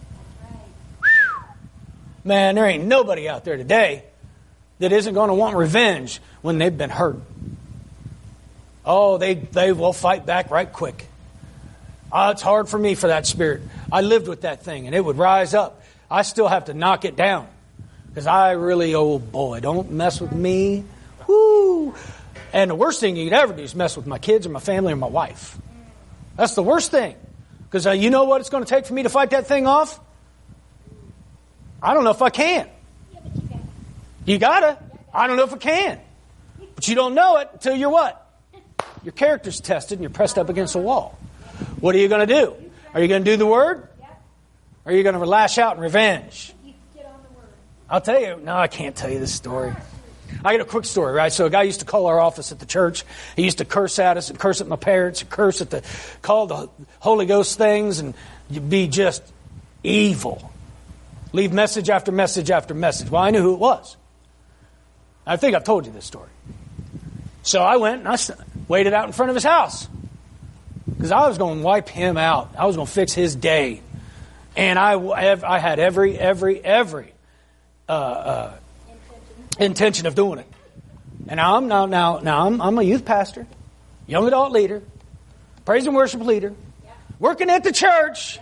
Man, there ain't nobody out there today that isn't going to want revenge when they've been hurt. Oh, they will fight back right quick. It's hard for me for that spirit. I lived with that thing and it would rise up. I still have to knock it down because oh boy, don't mess with me. Whoo! And the worst thing you could ever do is mess with my kids or my family or my wife. That's the worst thing. Because you know what it's going to take for me to fight that thing off? I don't know if I can. You gotta. I don't know if I can. But you don't know it until you're what? Your character's tested and you're pressed up against a wall. What are you going to do? Are you going to do the word? Or are you going to lash out in revenge? I'll tell you. No, I can't tell you this story. I got a quick story, right? So a guy used to call our office at the church. He used to curse at us and curse at my parents and call the Holy Ghost things and be just evil. Leave message after message after message. Well, I knew who it was. I think I've told you this story. So I went and I waited out in front of his house. Because I was going to wipe him out. I was going to fix his day. And I had every intention of doing it. And I'm a youth pastor, young adult leader, praise and worship leader, working at the church.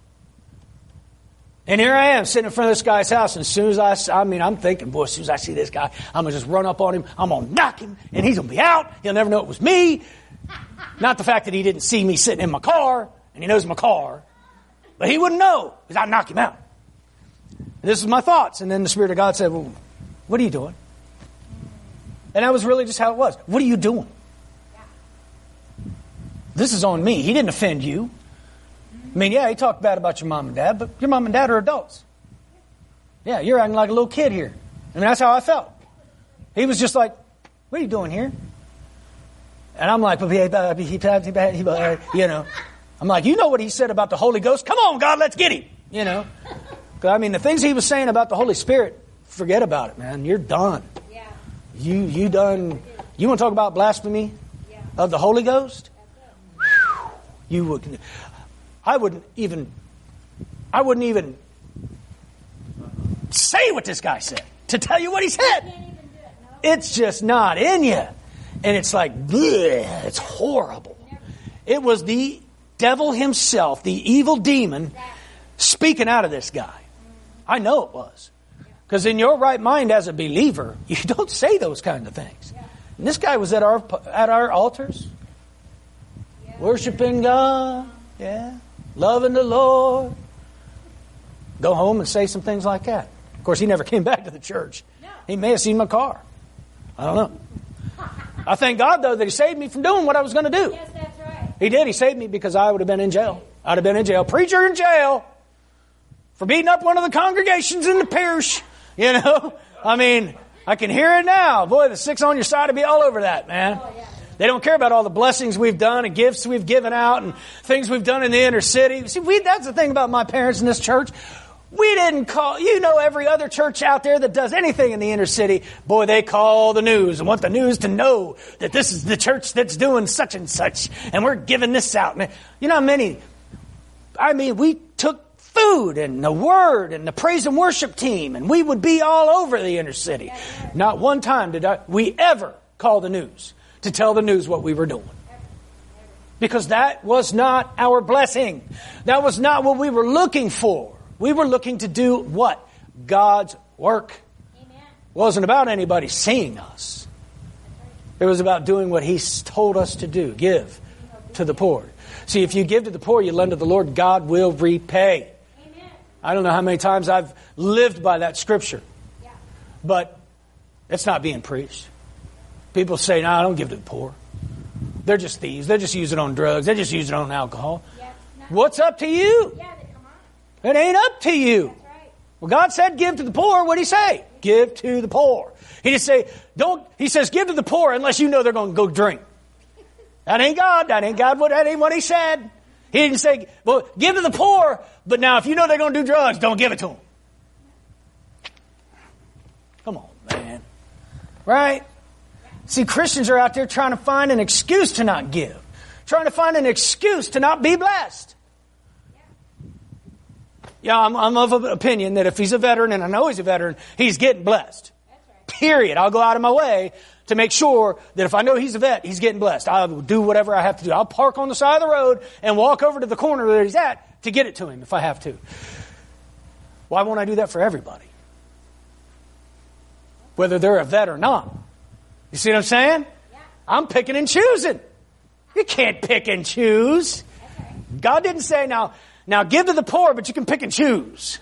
And here I am sitting in front of this guy's house. And as soon as I'm thinking, boy, as soon as I see this guy, I'm going to just run up on him. I'm going to knock him and he's going to be out. He'll never know it was me. Not the fact that he didn't see me sitting in my car and he knows my car, but he wouldn't know because I'd knock him out. And this is my thoughts. And then the Spirit of God said, well, what are you doing? And that was really just how it was. What are you doing? This is on me. He didn't offend you. I mean, yeah, he talked bad about your mom and dad, but your mom and dad are adults. Yeah, you're acting like a little kid here. I mean, that's how I felt. He was just like, what are you doing here? And I'm like, you know. I'm like, you know what he said about the Holy Ghost? Come on, God, let's get him. You know. I mean, the things he was saying about the Holy Spirit, forget about it, man. You're done. Yeah. You done. You want to talk about blasphemy of the Holy Ghost? Whew, you would. I wouldn't even say what this guy said to tell you what he said. Can't even do it, no. It's just not in you. And it's like, bleh, it's horrible. It was the devil himself, the evil demon, speaking out of this guy. I know it was. Because in your right mind as a believer, you don't say those kind of things. And this guy was at our altars, worshiping God, loving the Lord. Go home and say some things like that. Of course, he never came back to the church. He may have seen my car. I don't know. I thank God, though, that he saved me from doing what I was going to do. Yes, that's right. He did. He saved me because I would have been in jail. I'd have been in jail. Preacher in jail for beating up one of the congregations in the parish. You know? I mean, I can hear it now. Boy, the six on your side would be all over that, man. Oh, yeah. They don't care about all the blessings we've done and gifts we've given out and things we've done in the inner city. See, that's the thing about my parents in this church. We didn't call, every other church out there that does anything in the inner city, boy, they call the news and want the news to know that this is the church that's doing such and such, and we're giving this out. And you know how many, we took food and the word and the praise and worship team, and we would be all over the inner city. Not one time did we ever call the news to tell the news what we were doing. Because that was not our blessing. That was not what we were looking for. We were looking to do what? God's work. Amen. It wasn't about anybody seeing us. It was about doing what He told us to do. Give to the poor. See, if you give to the poor, you lend to the Lord, God will repay. Amen. I don't know how many times I've lived by that scripture. Yeah. But it's not being preached. People say, no, I don't give to the poor. They're just thieves. They just use it on drugs. They just use it on alcohol. Yeah. What's up to you? Yeah, come on. It ain't up to you. That's right. Well, God said give to the poor. What did He say? Give to the poor. He didn't say, He says give to the poor unless you know they're going to go drink. That ain't God. That ain't what He said. He didn't say, well, give to the poor, but now if you know they're going to do drugs, don't give it to them. Come on, man. Right? See, Christians are out there trying to find an excuse to not give. Trying to find an excuse to not be blessed. Yeah, I'm of an opinion that if he's a veteran, and I know he's a veteran, he's getting blessed. That's right. Period. I'll go out of my way to make sure that if I know he's a vet, he's getting blessed. I'll do whatever I have to do. I'll park on the side of the road and walk over to the corner that he's at to get it to him if I have to. Why won't I do that for everybody? Whether they're a vet or not. You see what I'm saying? Yeah. I'm picking and choosing. You can't pick and choose. That's right. God didn't say, now give to the poor, but you can pick and choose.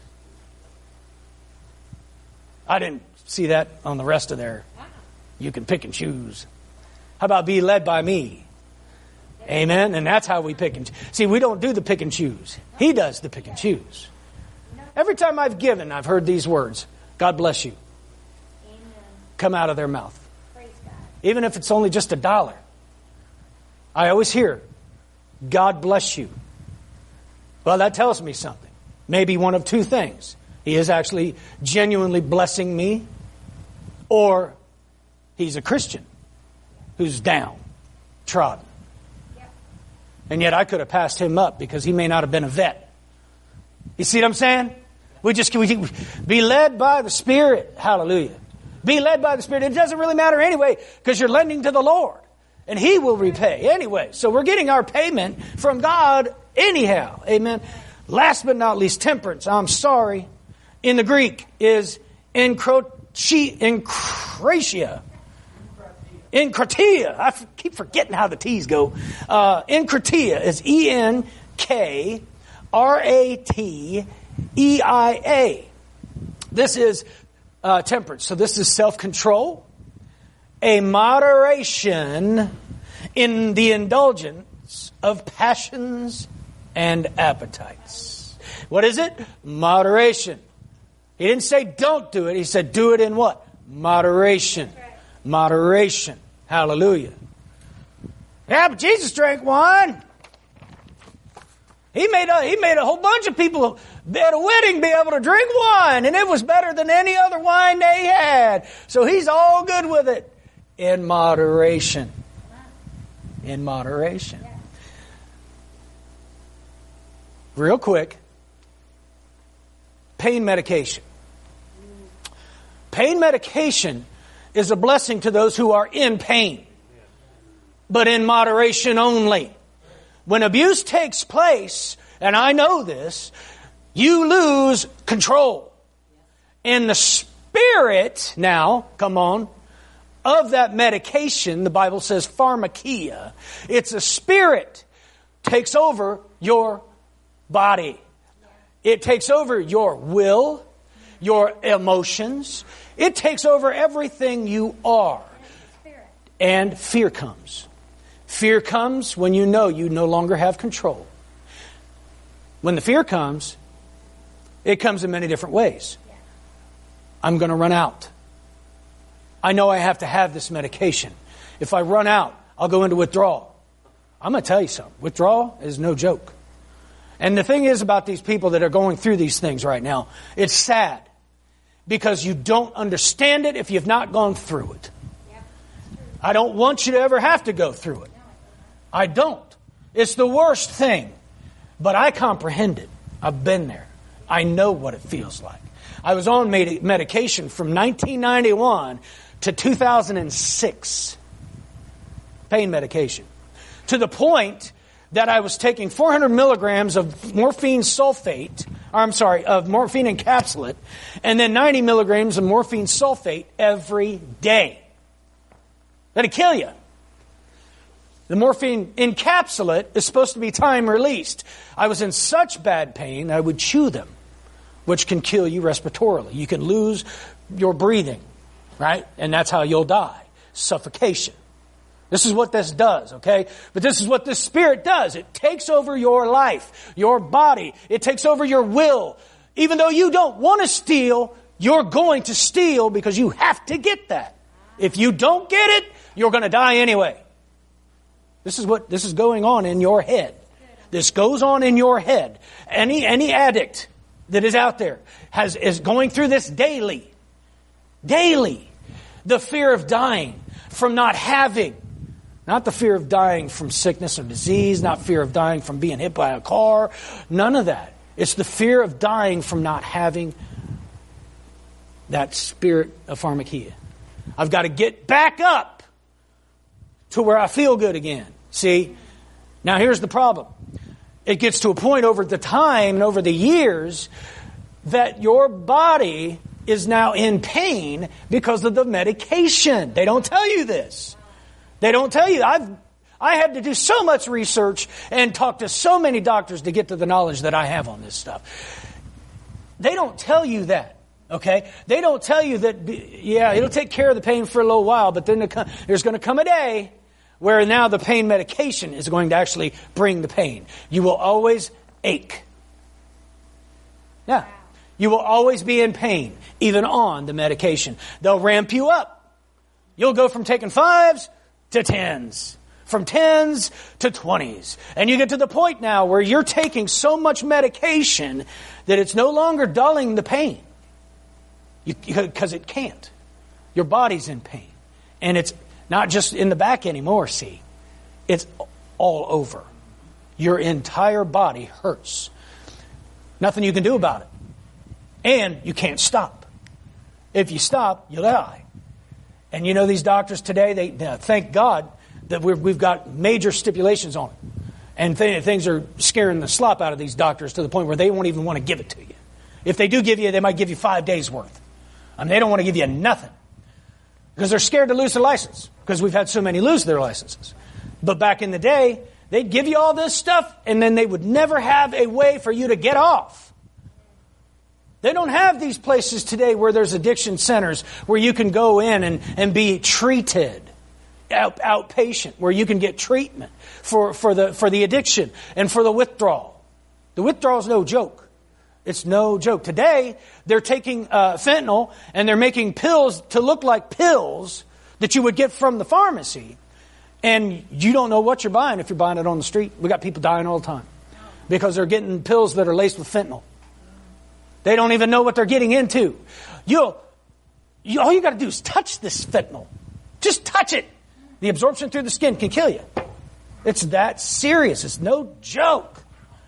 I didn't see that on the rest of there. You can pick and choose. How about be led by me? Amen. And that's how we pick and choose. See, we don't do the pick and choose. He does the pick and choose. Every time I've given, I've heard these words. God bless you. Amen. Come out of their mouth. Praise God. Even if it's only just $1. I always hear, God bless you. Well, that tells me something. Maybe one of two things. He is actually genuinely blessing me, or he's a Christian who's down, trodden. And yet I could have passed him up because he may not have been a vet. You see what I'm saying? We be led by the Spirit. Hallelujah. Be led by the Spirit. It doesn't really matter anyway because you're lending to the Lord. And He will repay anyway. So we're getting our payment from God anyhow. Amen. Last but not least, temperance. I'm sorry. In the Greek is enkratia. Enkratia. I keep forgetting how the T's go. Enkratia is ENKRATEIA. This is temperance. So this is self-control. A moderation in the indulgence of passions and appetites. What is it? Moderation. He didn't say don't do it. He said do it in what? Moderation. Moderation. Hallelujah. Yeah, but Jesus drank wine. He made a whole bunch of people at a wedding be able to drink wine, and it was better than any other wine they had. So he's all good with it. In moderation. In moderation. Real quick. Pain medication. Pain medication is a blessing to those who are in pain, but in moderation only. When abuse takes place, and I know this, you lose control. And the spirit, now, come on, of that medication, the Bible says pharmakia, it's a spirit, takes over your body. It takes over your will, your emotions. It takes over everything you are. And fear comes. Fear comes when you know you no longer have control. When the fear comes, it comes in many different ways. I'm going to run out. I know I have to have this medication. If I run out, I'll go into withdrawal. I'm going to tell you something. Withdrawal is no joke. And the thing is about these people that are going through these things right now, it's sad. Because you don't understand it if you've not gone through it. I don't want you to ever have to go through it. I don't. It's the worst thing. But I comprehend it. I've been there. I know what it feels like. I was on medication from 1991 to 2006. Pain medication. To the point that I was taking 400 milligrams of morphine sulfate, of morphine encapsulate, and then 90 milligrams of morphine sulfate every day. That'd kill you. The morphine encapsulate is supposed to be time released. I was in such bad pain, I would chew them, which can kill you respiratorily. You can lose your breathing, right? And that's how you'll die. Suffocation. This is what this does, okay? But this is what this spirit does. It takes over your life, your body. It takes over your will. Even though you don't want to steal, you're going to steal because you have to get that. If you don't get it, you're going to die anyway. This is going on in your head. This goes on in your head. Any addict that is out there is going through this daily. Daily. The fear of dying from not having. Not the fear of dying from sickness or disease, not fear of dying from being hit by a car, none of that. It's the fear of dying from not having that spirit of pharmakia. I've got to get back up to where I feel good again. See? Now here's the problem. It gets to a point over the time and over the years that your body is now in pain because of the medication. They don't tell you this. They don't tell you. I had to do so much research and talk to so many doctors to get to the knowledge that I have on this stuff. They don't tell you that, okay? They don't tell you that, yeah, it'll take care of the pain for a little while, but then there's going to come a day where now the pain medication is going to actually bring the pain. You will always ache. Yeah. You will always be in pain, even on the medication. They'll ramp you up. You'll go from taking 5s to 10s. From 10s to 20s. And you get to the point now where you're taking so much medication that it's no longer dulling the pain. Because it can't. Your body's in pain. And it's not just in the back anymore, see. It's all over. Your entire body hurts. Nothing you can do about it. And you can't stop. If you stop, you'll die. And you know these doctors today, they thank God that we've got major stipulations on it. And things are scaring the slop out of these doctors to the point where they won't even want to give it to you. If they do give you, they might give you 5 days worth. I mean, they don't want to give you nothing. Because they're scared to lose their license. Because we've had so many lose their licenses. But back in the day, they'd give you all this stuff and then they would never have a way for you to get off. They don't have these places today where there's addiction centers where you can go in and be treated. Outpatient, where you can get treatment for the addiction and for the withdrawal. The withdrawal is no joke. It's no joke. Today, they're taking fentanyl and they're making pills to look like pills that you would get from the pharmacy. And you don't know what you're buying if you're buying it on the street. We got people dying all the time because they're getting pills that are laced with fentanyl. They don't even know what they're getting into. All you got to do is touch this fentanyl. Just touch it. The absorption through the skin can kill you. It's that serious. It's no joke.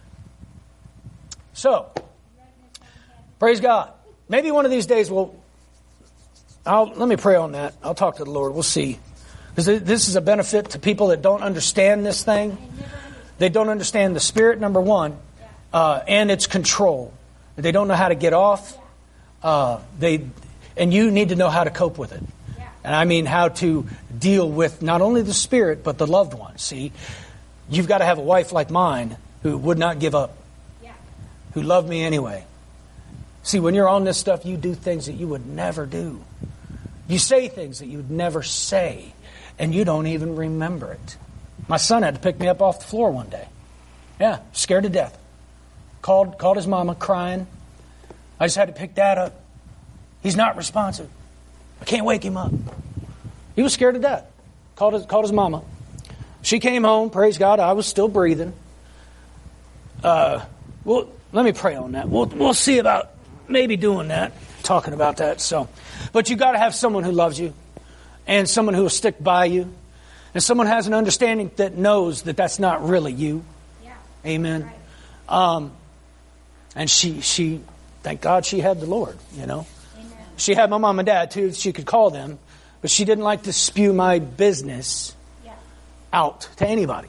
So, praise God. Maybe one of these days let me pray on that. I'll talk to the Lord. We'll see. Because this is a benefit to people that don't understand this thing. They don't understand the Spirit, number one, and its control. They don't know how to get off. And you need to know how to cope with it. And I mean how to deal with not only the Spirit, but the loved one. See, you've got to have a wife like mine who would not give up, who loved me anyway. See, when you're on this stuff, you do things that you would never do. You say things that you would never say, and you don't even remember it. My son had to pick me up off the floor one day. Yeah, scared to death. Called his mama, crying. I just had to pick Dad up. He's not responsive. I can't wake him up. He was scared to death. Called his mama. She came home, praise God, I was still breathing. Well, let me pray on that. We'll see about maybe doing that, talking about that. But you got to have someone who loves you, and someone who will stick by you, and someone who has an understanding that knows that that's not really you. Yeah. Amen. Right. And she, thank God she had the Lord, you know. Amen. She had my mom and dad too. She could call them, but she didn't like to spew my business out to anybody.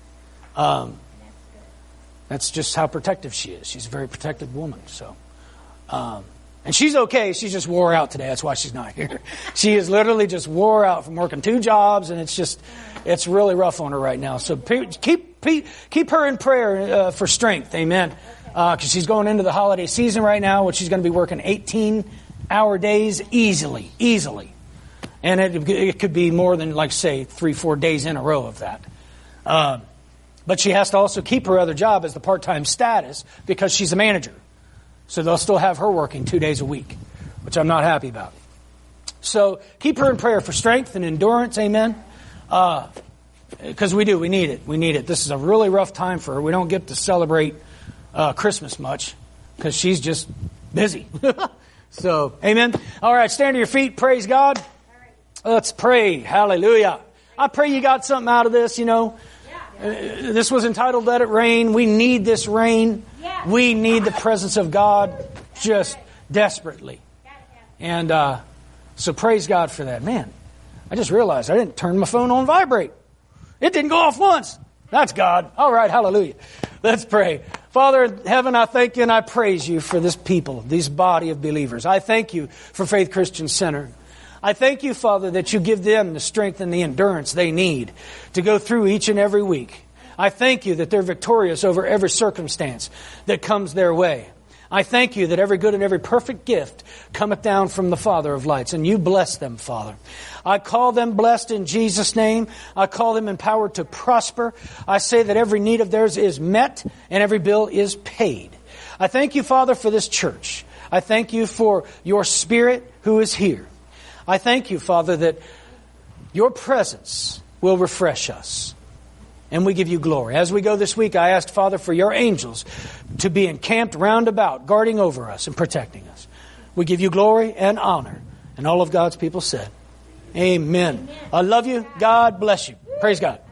That's just how protective she is. She's a very protective woman. So, and she's okay. She's just wore out today. That's why she's not here. She is literally just wore out from working 2 jobs, and it's really rough on her right now. So keep her in prayer for strength. Amen. Because she's going into the holiday season right now, which she's going to be working 18-hour days easily. And it could be more than, like, say, 3-4 days in a row of that. But she has to also keep her other job as the part-time status because she's a manager. So they'll still have her working 2 days a week, which I'm not happy about. So keep her in prayer for strength and endurance, amen? Because we need it. This is a really rough time for her. We don't get to celebrate Christmas much because she's just busy. So, amen? All right, stand to your feet. Praise God. Let's pray. Hallelujah. I pray you got something out of this, you know. This was entitled Let It Rain. We need this rain. We need the presence of God just desperately. And so praise God for that. Man, I just realized I didn't turn my phone on vibrate. It didn't go off once. That's God. All right, hallelujah. Let's pray. Father in heaven, I thank you and I praise you for this people, this body of believers. I thank you for Faith Christian Center. I thank you, Father, that you give them the strength and the endurance they need to go through each and every week. I thank you that they're victorious over every circumstance that comes their way. I thank you that every good and every perfect gift cometh down from the Father of lights, and you bless them, Father. I call them blessed in Jesus' name. I call them empowered to prosper. I say that every need of theirs is met and every bill is paid. I thank you, Father, for this church. I thank you for your Spirit who is here. I thank you, Father, that your presence will refresh us. And we give you glory. As we go this week, I asked, Father, for your angels to be encamped round about, guarding over us and protecting us. We give you glory and honor. And all of God's people said, Amen. I love you. God bless you. Praise God.